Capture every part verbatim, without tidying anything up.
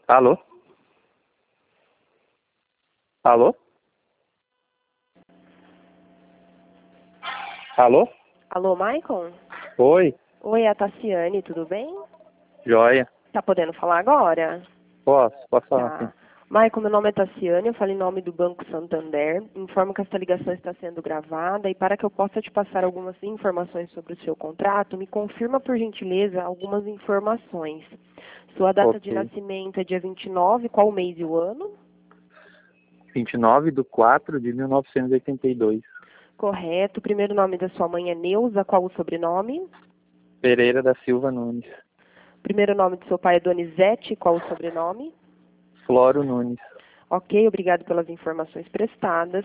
Alô? Alô? Alô? Alô, Maicon? Oi, Oi, é a Tassiane, tudo bem? joia. Tá podendo falar agora? Posso, posso falar sim. Tá. Maicon, meu nome é Tassiane, eu falo em nome do Banco Santander. Informo que esta ligação está sendo gravada e para que eu possa te passar algumas informações sobre o seu contrato, me confirma, por gentileza, algumas informações. Sua data de Ok. nascimento é dia vinte e nove, qual o mês e o ano? vinte e nove de quatro de mil novecentos e oitenta e dois. Correto. O primeiro nome da sua mãe é Neuza, qual o sobrenome? Pereira da Silva Nunes. O primeiro nome do seu pai é Donizete, qual o sobrenome? Floro Nunes. Ok, obrigado pelas informações prestadas.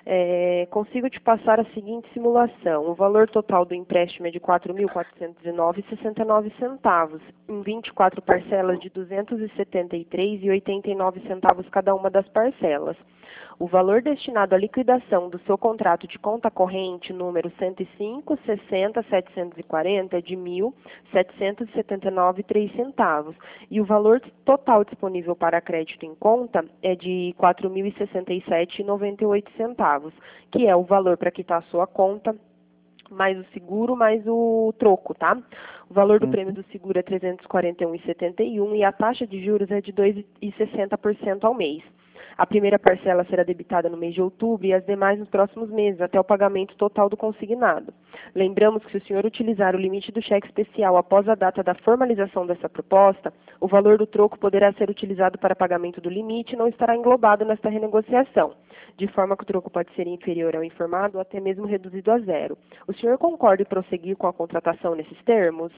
É, consigo te passar a seguinte simulação. O valor total do empréstimo é de quatro mil quatrocentos e nove vírgula sessenta e nove centavos, em vinte e quatro parcelas de duzentos e setenta e três vírgula oitenta e nove centavos cada uma das parcelas. O valor destinado à liquidação do seu contrato de conta corrente número cento e cinco, sessenta, setecentos e quarenta é de mil setecentos e setenta e nove vírgula três centavos. E o valor total disponível para crédito em conta é de quatro mil e sessenta e sete vírgula noventa e oito centavos, que é o valor para quitar a sua conta, mais o seguro, mais o troco, tá? O valor do Uhum. prêmio do seguro é trezentos e quarenta e um vírgula setenta e um e a taxa de juros é de dois vírgula sessenta por cento ao mês. A primeira parcela será debitada no mês de outubro e as demais nos próximos meses, até o pagamento total do consignado. Lembramos que se o senhor utilizar o limite do cheque especial após a data da formalização dessa proposta, o valor do troco poderá ser utilizado para pagamento do limite e não estará englobado nesta renegociação, de forma que o troco pode ser inferior ao informado ou até mesmo reduzido a zero. O senhor concorda em prosseguir com a contratação nesses termos?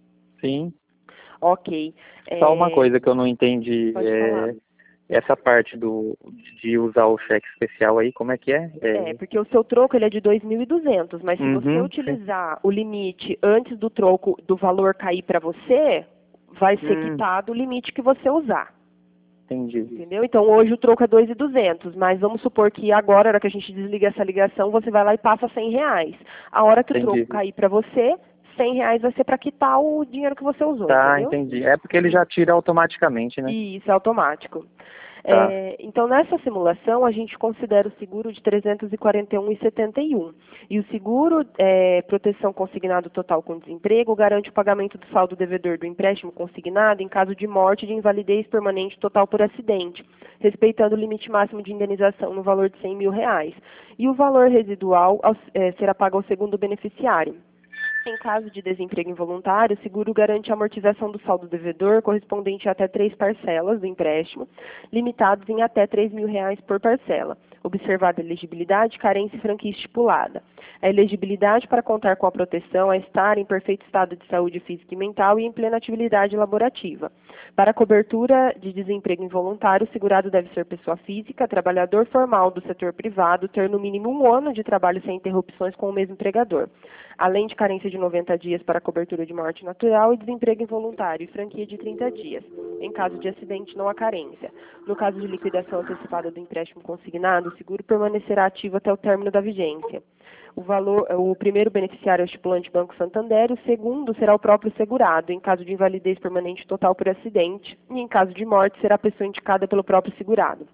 Sim. Ok. Só uma É, coisa que eu não entendi. Pode falar. É, essa parte do, de usar o cheque especial aí, como é que é? É, É, porque o seu troco ele é de dois mil e duzentos, mas se você Uhum, sim. utilizar o limite antes do troco, do valor cair para você, vai ser Hum, quitado o limite que você usar. entendi. Entendeu? Então hoje o troco é dois mil e duzentos, mas vamos supor que agora, na hora que a gente desliga essa ligação, você vai lá e passa cem reais. A hora que o troco Entendi. cair para você, cem reais vai ser para quitar o dinheiro que você usou, Tá, entendeu? entendi. É porque ele já tira automaticamente, né? E isso é automático. Tá. É, então, nessa simulação, a gente considera o seguro de trezentos e quarenta e um vírgula setenta e um. E o seguro, é, proteção consignado total com desemprego, garante o pagamento do saldo devedor do empréstimo consignado em caso de morte de invalidez permanente total por acidente, respeitando o limite máximo de indenização no valor de cem mil reais. E o valor residual ao, é, será pago ao segundo beneficiário. Em caso de desemprego involuntário, o seguro garante a amortização do saldo devedor correspondente a até três parcelas do empréstimo, limitados em até três mil reais por parcela, observada a elegibilidade, carência e franquia estipulada. A elegibilidade para contar com a proteção é estar em perfeito estado de saúde física e mental e em plena atividade laborativa. Para a cobertura de desemprego involuntário, o segurado deve ser pessoa física, trabalhador formal do setor privado, ter no mínimo um ano de trabalho sem interrupções com o mesmo empregador, além de carência de noventa dias para cobertura de morte natural e desemprego involuntário e franquia de trinta dias. Em caso de acidente, não há carência. No caso de liquidação antecipada do empréstimo consignado, o seguro permanecerá ativo até o término da vigência. O, valor, o primeiro beneficiário é o estipulante Banco Santander, o segundo será o próprio segurado, em caso de invalidez permanente total por acidente, e em caso de morte será a pessoa indicada pelo próprio segurado.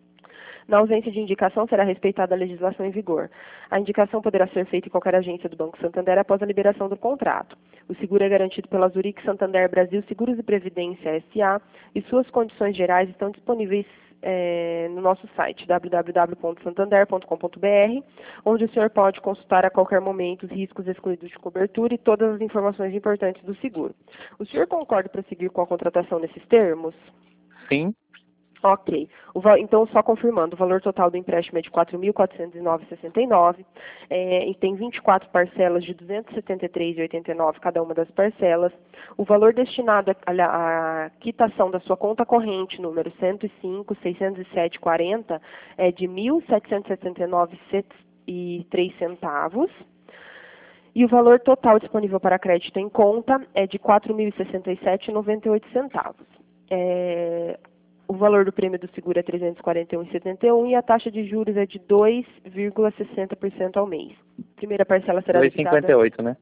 Na ausência de indicação, será respeitada a legislação em vigor. A indicação poderá ser feita em qualquer agência do Banco Santander após a liberação do contrato. O seguro é garantido pela Zurich Santander Brasil Seguros e Previdência S A e suas condições gerais estão disponíveis é, no nosso site w w w ponto santander ponto com ponto b r, onde o senhor pode consultar a qualquer momento os riscos excluídos de cobertura e todas as informações importantes do seguro. O senhor concorda em prosseguir com a contratação nesses termos? Sim. Ok. O, então, só confirmando, o valor total do empréstimo é de quatro mil quatrocentos e nove vírgula sessenta e nove é, e tem vinte e quatro parcelas de duzentos e setenta e três vírgula oitenta e nove cada uma das parcelas. O valor destinado à quitação da sua conta corrente, número cento e cinco, seiscentos e sete, quarenta, é de mil setecentos e setenta e nove vírgula três centavos. E o valor total disponível para crédito em conta é de quatro mil e sessenta e sete vírgula noventa e oito centavos. É, O valor do prêmio do seguro é trezentos e quarenta e um vírgula setenta e um e a taxa de juros é de dois vírgula sessenta por cento ao mês. A primeira parcela será dois vírgula cinquenta e debitada oito, né?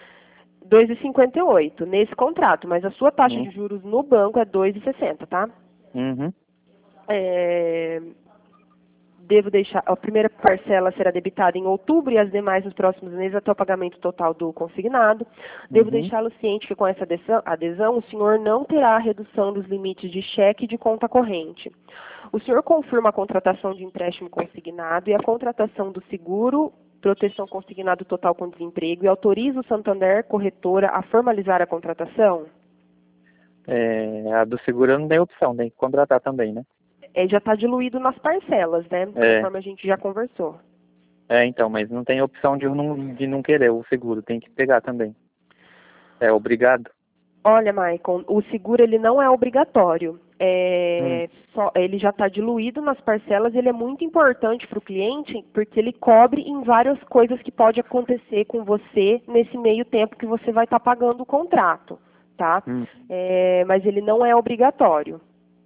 dois vírgula cinquenta e oito nesse contrato, mas a sua taxa Hum, de juros no banco é dois vírgula sessenta, tá? Uhum. É, devo deixar, a primeira parcela será debitada em outubro e as demais nos próximos meses até o pagamento total do consignado. Devo Uhum. deixá-lo ciente que com essa adesão, adesão o senhor não terá redução dos limites de cheque e de conta corrente. O senhor confirma a contratação de empréstimo consignado e a contratação do seguro, proteção consignado total com desemprego e autoriza o Santander Corretora a formalizar a contratação? É, a do seguro não tem opção, tem que contratar também, né? É, já está diluído nas parcelas, né? É. Conforme a gente já conversou. É, então, mas não tem opção de não, de não querer o seguro, tem que pegar também. É obrigado? Olha, Maicon, o seguro ele não é obrigatório. Hum. É, só, ele já está diluído nas parcelas, ele é muito importante para o cliente porque ele cobre em várias coisas que pode acontecer com você nesse meio tempo que você vai estar tá pagando o contrato, tá? Hum. É, mas ele não é obrigatório.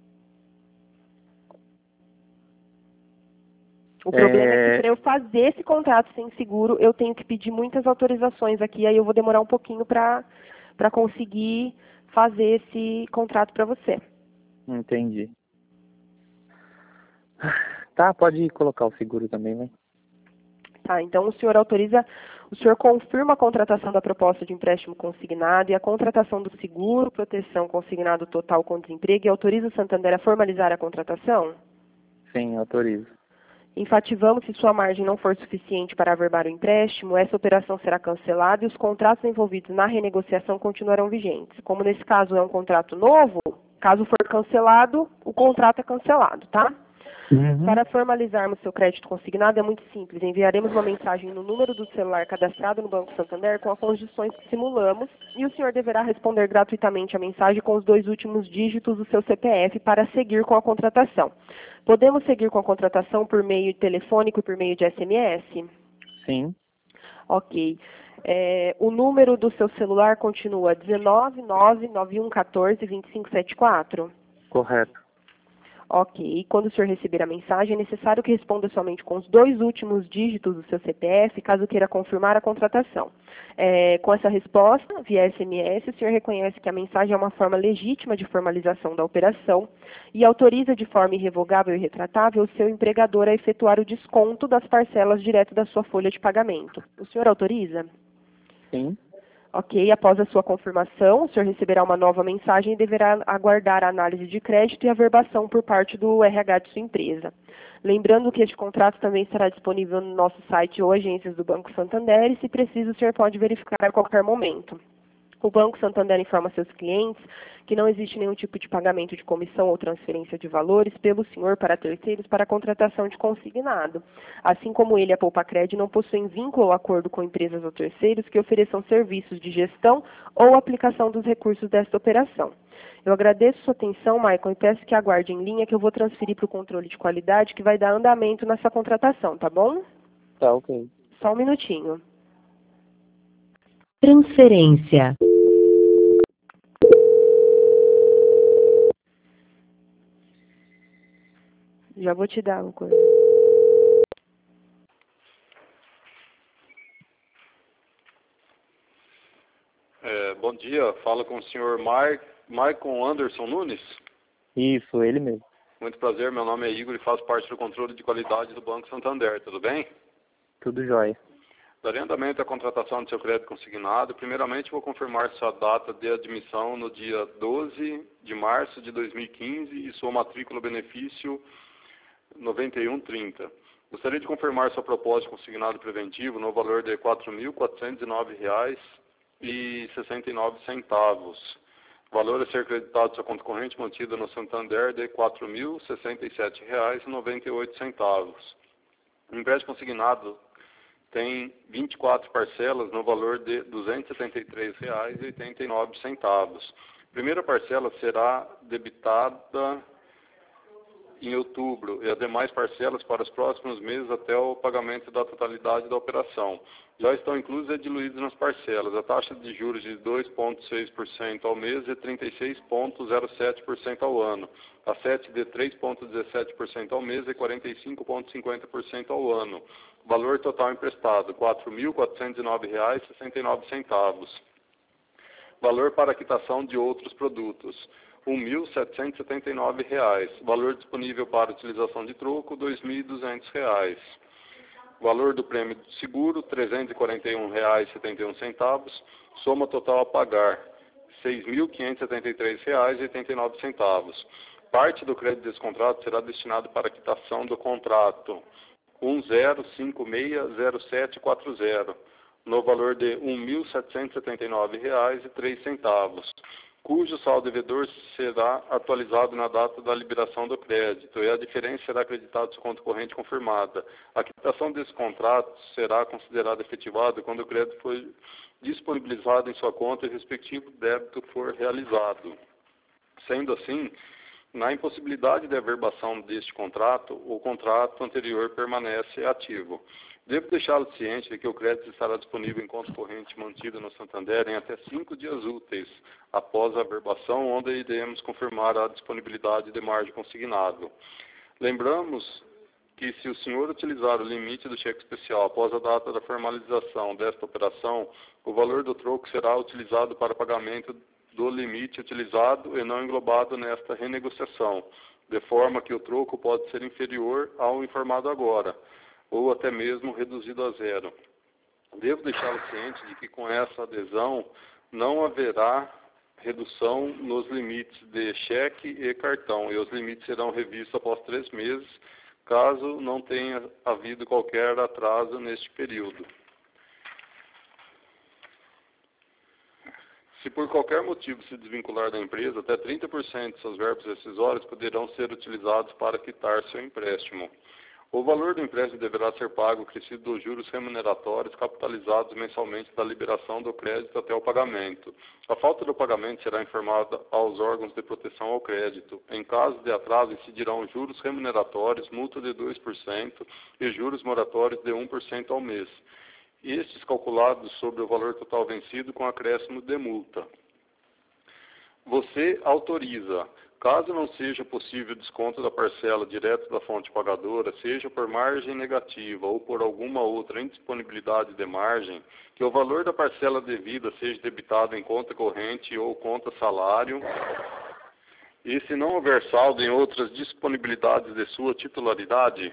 O problema é que É, para eu fazer esse contrato sem seguro, eu tenho que pedir muitas autorizações aqui, aí eu vou demorar um pouquinho para para conseguir fazer esse contrato para você. entendi. Tá, pode colocar o seguro também, né? Tá, então o senhor autoriza, o senhor confirma a contratação da proposta de empréstimo consignado e a contratação do seguro, proteção consignado total com desemprego e autoriza o Santander a formalizar a contratação? Sim, autorizo. Enfativamos se sua margem não for suficiente para averbar o empréstimo, essa operação será cancelada e os contratos envolvidos na renegociação continuarão vigentes. Como nesse caso é um contrato novo, caso for cancelado, o contrato é cancelado, tá? Uhum. Para formalizarmos seu crédito consignado é muito simples. Enviaremos uma mensagem no número do celular cadastrado no Banco Santander com as condições que simulamos e o senhor deverá responder gratuitamente a mensagem com os dois últimos dígitos do seu C P F para seguir com a contratação. Podemos seguir com a contratação por meio telefônico e por meio de S M S? Sim, Ok. É, o número do seu celular continua dezenove, nove, nove um um quatro, dois cinco sete quatro? correto. Ok. Quando o senhor receber a mensagem, é necessário que responda somente com os dois últimos dígitos do seu C P F, caso queira confirmar a contratação. É, com essa resposta, via S M S, o senhor reconhece que a mensagem é uma forma legítima de formalização da operação e autoriza de forma irrevogável e retratável o seu empregador a efetuar o desconto das parcelas direto da sua folha de pagamento. O senhor autoriza? Sim, Ok, após a sua confirmação, o senhor receberá uma nova mensagem e deverá aguardar a análise de crédito e averbação por parte do R H de sua empresa. Lembrando que este contrato também estará disponível no nosso site ou agências do Banco Santander e, se preciso, o senhor pode verificar a qualquer momento. O Banco Santander informa seus clientes que não existe nenhum tipo de pagamento de comissão ou transferência de valores pelo senhor para terceiros para a contratação de consignado. Assim como ele e a Poupacred não possuem vínculo ou acordo com empresas ou terceiros que ofereçam serviços de gestão ou aplicação dos recursos desta operação. Eu agradeço sua atenção, Maicon, e peço que aguarde em linha que eu vou transferir para o controle de qualidade que vai dar andamento nessa contratação, tá bom? tá ok. Só um minutinho. Transferência. Já vou te dar uma coisa. É, bom dia, falo com o senhor Mar... Maicon Anderson Nunes. Isso, ele mesmo. Muito prazer, meu nome é Igor e faço parte do controle de qualidade do Banco Santander, tudo bem? Tudo jóia. Darei andamento à contratação do seu crédito consignado. Primeiramente, vou confirmar sua data de admissão no dia doze de março de dois mil e quinze e sua matrícula benefício noventa e um trinta. Gostaria de confirmar sua proposta de consignado preventivo no valor de quatro mil quatrocentos e nove reais e sessenta e nove centavos. O valor a ser creditado à sua conta corrente mantida no Santander de quatro mil sessenta e sete reais e noventa e oito centavos. O empréstimo consignado tem vinte e quatro parcelas no valor de duzentos e setenta e três reais e oitenta e nove centavos. A primeira parcela será debitada em outubro e as demais parcelas para os próximos meses até o pagamento da totalidade da operação. Já estão inclusas e diluídas nas parcelas. A taxa de juros de dois vírgula seis por cento ao mês e trinta e seis vírgula zero sete por cento ao ano. A sete de três vírgula dezessete por cento ao mês e quarenta e cinco vírgula cinquenta por cento ao ano. Valor total emprestado, quatro mil quatrocentos e nove reais e sessenta e nove centavos. Valor para quitação de outros produtos. um mil setecentos e setenta e nove reais. Valor disponível para utilização de troco, dois mil e duzentos reais. Valor do prêmio do seguro, trezentos e quarenta e um reais e setenta e um centavos. Soma total a pagar, seis mil quinhentos e setenta e três reais e oitenta e nove centavos. Parte do crédito desse contrato será destinado para a quitação do contrato um zero cinco seis zero sete quatro zero, no valor de um mil setecentos e setenta e nove reais e três centavos, cujo saldo devedor será atualizado na data da liberação do crédito, e a diferença será acreditada sobre conta corrente confirmada. A quitação desse contrato será considerada efetivada quando o crédito for disponibilizado em sua conta e o respectivo débito for realizado. Sendo assim, na impossibilidade de averbação deste contrato, o contrato anterior permanece ativo. Devo deixá-lo ciente de que o crédito estará disponível em conta corrente mantida no Santander em até cinco dias úteis após a averbação, onde iremos confirmar a disponibilidade de margem consignável. Lembramos que, se o senhor utilizar o limite do cheque especial após a data da formalização desta operação, o valor do troco será utilizado para pagamento do limite utilizado e não englobado nesta renegociação, de forma que o troco pode ser inferior ao informado agora, ou até mesmo reduzido a zero. Devo deixá-lo ciente de que, com essa adesão, não haverá redução nos limites de cheque e cartão, e os limites serão revistos após três meses, caso não tenha havido qualquer atraso neste período. Se por qualquer motivo se desvincular da empresa, até trinta por cento de seus verbos rescisórios poderão ser utilizados para quitar seu empréstimo. O valor do empréstimo deverá ser pago acrescido dos juros remuneratórios capitalizados mensalmente da liberação do crédito até o pagamento. A falta do pagamento será informada aos órgãos de proteção ao crédito. Em caso de atraso, incidirão juros remuneratórios, multa de dois por cento e juros moratórios de um por cento ao mês. Estes calculados sobre o valor total vencido com acréscimo de multa. Você autoriza, caso não seja possível o desconto da parcela direto da fonte pagadora, seja por margem negativa ou por alguma outra indisponibilidade de margem, que o valor da parcela devida seja debitado em conta corrente ou conta salário, e se não houver saldo em outras disponibilidades de sua titularidade,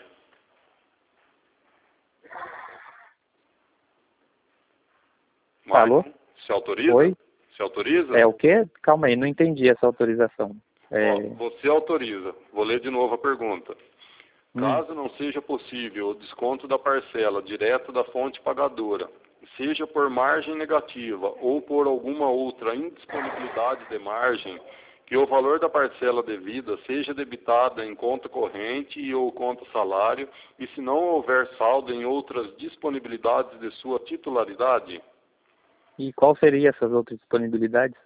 Alô? Se autoriza? Oi? Se autoriza? É o quê? Calma aí, não entendi essa autorização. É... Ó, você autoriza. Vou ler de novo a pergunta. Hum. Caso não seja possível o desconto da parcela direto da fonte pagadora, seja por margem negativa ou por alguma outra indisponibilidade de margem, que o valor da parcela devida seja debitada em conta corrente e ou conta salário, e se não houver saldo em outras disponibilidades de sua titularidade. E qual seria essas outras disponibilidades?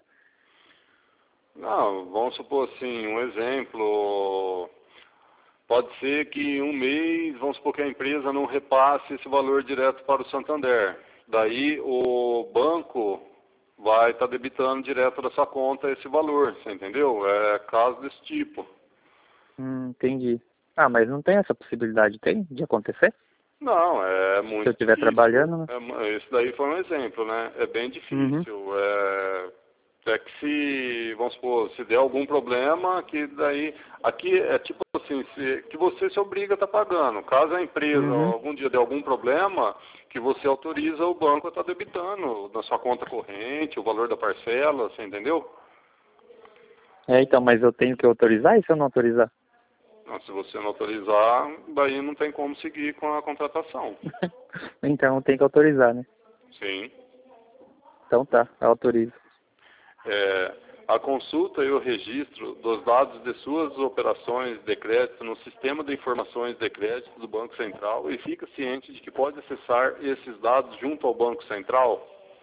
Não, vamos supor assim, um exemplo, pode ser que um mês, vamos supor que a empresa não repasse esse valor direto para o Santander. Daí o banco vai estar debitando direto da sua conta esse valor, você entendeu? É caso desse tipo. Hum, entendi. Ah, mas não tem essa possibilidade, tem, de acontecer? Não, é muito Se eu estiver difícil. trabalhando, né? É, esse daí foi um exemplo, né? É bem difícil. Uhum. É, é que se, vamos supor, se der algum problema, que daí, aqui é tipo assim, se, que você se obriga a estar pagando. Caso a empresa Uhum. algum dia der algum problema, que você autoriza o banco a estar debitando na sua conta corrente, o valor da parcela, você entendeu? É, então, mas eu tenho que autorizar e se eu não autorizar? Não, se você não autorizar, daí não tem como seguir com a contratação. Então tem que autorizar, né? Sim. Então tá, autorizo. É, a consulta e o registro dos dados de suas operações de crédito no Sistema de Informações de Crédito do Banco Central, e fica ciente de que pode acessar esses dados junto ao Banco Central?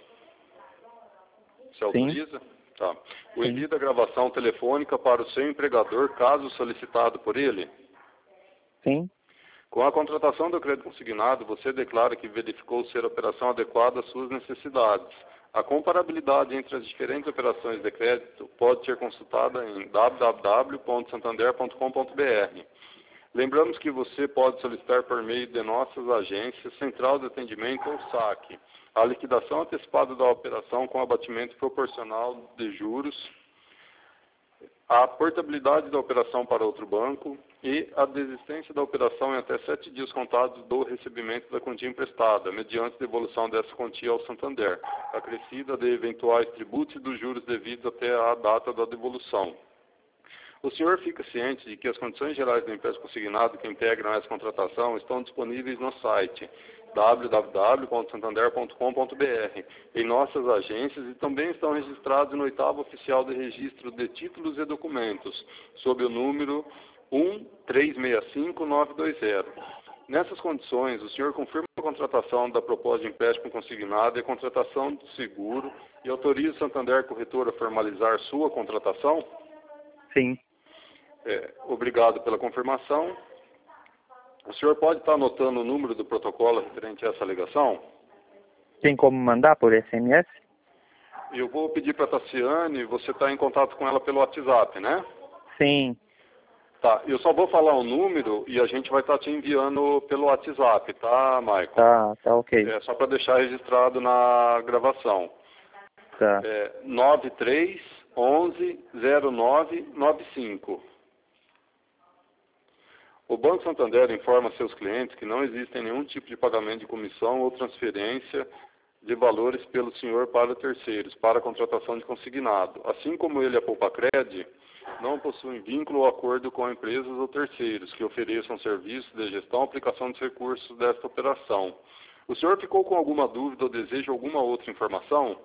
Se autoriza? Tá. O Sim. envio da gravação telefônica para o seu empregador, caso solicitado por ele? Sim. Com a contratação do crédito consignado, você declara que verificou ser a operação adequada às suas necessidades. A comparabilidade entre as diferentes operações de crédito pode ser consultada em w w w ponto santander ponto com ponto b r. Lembramos que você pode solicitar por meio de nossas agências, Central de Atendimento ou saque, a liquidação antecipada da operação com abatimento proporcional de juros a portabilidade da operação para outro banco e a desistência da operação em até sete dias contados do recebimento da quantia emprestada, mediante devolução dessa quantia ao Santander, acrescida de eventuais tributos e dos juros devidos até a data da devolução. O senhor fica ciente de que as condições gerais do empréstimo consignado que integram essa contratação estão disponíveis no site w w w ponto santander ponto com ponto b r, em nossas agências, e também estão registrados no oitavo oficial de registro de títulos e documentos, sob o número um três seis cinco nove dois zero. Nessas condições, o senhor confirma a contratação da proposta de empréstimo consignado e a contratação do seguro e autoriza o Santander Corretora a formalizar sua contratação? Sim. É, obrigado pela confirmação. O senhor pode estar anotando o número do protocolo referente a essa alegação? Tem como mandar por S M S? Eu vou pedir para a Tassiane, você está em contato com ela pelo WhatsApp, né? Sim. Tá, eu só vou falar o número e a gente vai estar te enviando pelo WhatsApp, tá, Maicon? Tá, tá ok. É só para deixar registrado na gravação. Tá. É nove três onze zero nove nove cinco. O Banco Santander informa seus clientes que não existe nenhum tipo de pagamento de comissão ou transferência de valores pelo senhor para terceiros, para a contratação de consignado. Assim como ele, a Poupacred, não possuem vínculo ou acordo com empresas ou terceiros que ofereçam serviços de gestão ou aplicação dos recursos desta operação. O senhor ficou com alguma dúvida ou deseja alguma outra informação?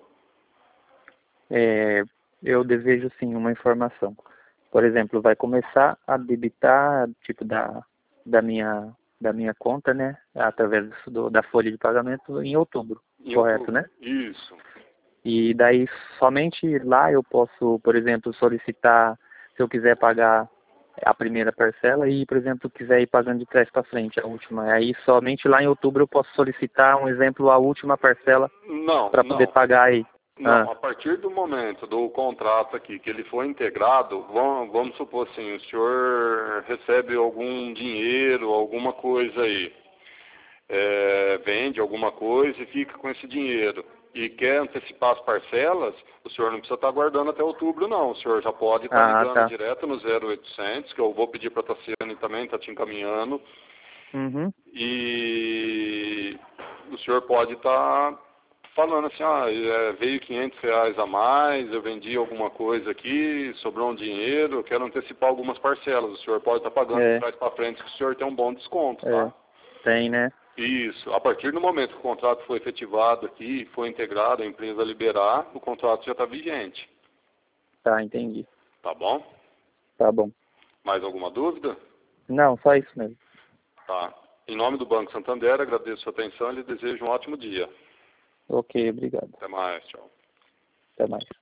É, eu desejo sim uma informação. Por exemplo, vai começar a debitar tipo da, da, minha, da minha conta, né? Através do, da folha de pagamento em outubro, Em correto, outubro. né? Isso. E daí somente lá eu posso, por exemplo, solicitar, se eu quiser pagar a primeira parcela e, por exemplo, quiser ir pagando de trás para frente a última. Aí somente lá em outubro eu posso solicitar, um exemplo, a última parcela para poder não. pagar aí. Não, Ah. a partir do momento do contrato aqui, que ele foi integrado, vamos, vamos supor assim, o senhor recebe algum dinheiro, alguma coisa aí, é, vende alguma coisa e fica com esse dinheiro e quer antecipar as parcelas, o senhor não precisa estar aguardando até outubro não, o senhor já pode estar Ah, ligando tá. direto no zero oitocentos, que eu vou pedir para a Tassiane também, está te encaminhando, Uhum. e o senhor pode estar falando assim, ah, é, veio quinhentos reais a mais, eu vendi alguma coisa aqui, sobrou um dinheiro, eu quero antecipar algumas parcelas. O senhor pode estar pagando É. de trás para frente, que o senhor tem um bom desconto, É. tá? Tem, né? Isso. A partir do momento que o contrato foi efetivado aqui, foi integrado, a empresa liberar, o contrato já está vigente. Tá, entendi. Tá bom? Tá bom. Mais alguma dúvida? Não, só isso mesmo. Tá. Em nome do Banco Santander, agradeço a sua atenção e lhe desejo um ótimo dia. Ok, obrigado. Até mais, tchau. Até mais.